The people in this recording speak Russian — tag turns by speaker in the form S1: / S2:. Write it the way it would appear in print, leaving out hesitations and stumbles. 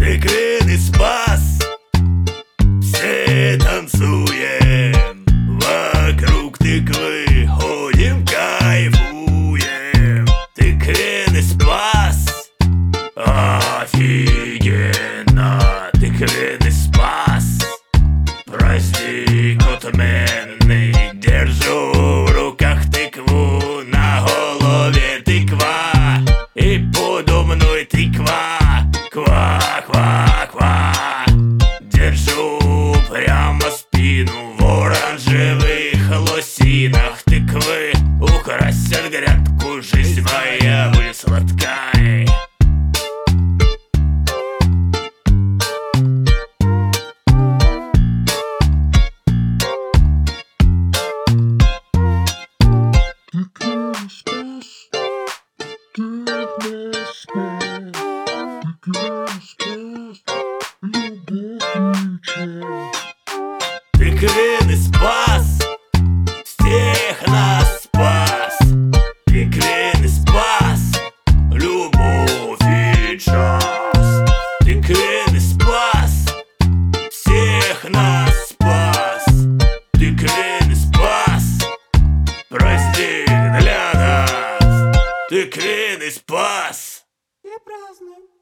S1: Тыквенный спас. Все танцуем, вокруг тыквы ходим, кайфуем. Тыквенный спас. Офигенно. Тыквенный спас. Праздник отменный. Держу в руках тыкву, на голове тыква, и подо мной тыква. Ква-ква-ква. Держу прямо спину в оранжевых лосинах тыквы. Украсят грядку, жизнь моя будет сладкой. Тыквенный спас. Всех нас спас. Тыквенный спас. Любовь и час. Тыквенный спас. Всех нас спас. Тыквенный спас. Праздник для нас. Тыквенный спас.
S2: Я праздную.